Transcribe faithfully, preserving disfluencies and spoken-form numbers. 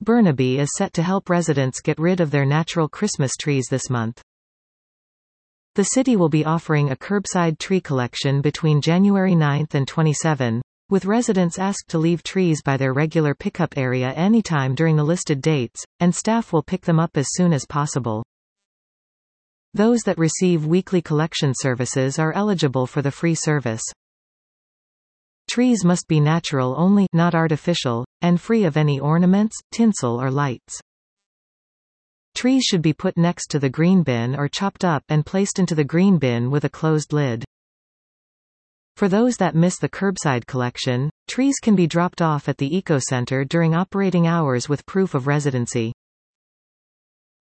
Burnaby is set to help residents get rid of their natural Christmas trees this month. The city will be offering a curbside tree collection between January ninth and twenty-seventh, with residents asked to leave trees by their regular pickup area anytime during the listed dates, and staff will pick them up as soon as possible. Those that receive weekly collection services are eligible for the free service. Trees must be natural only, not artificial, and free of any ornaments, tinsel or lights. Trees should be put next to the green bin or chopped up and placed into the green bin with a closed lid. For those that miss the curbside collection, trees can be dropped off at the Eco Center during operating hours with proof of residency.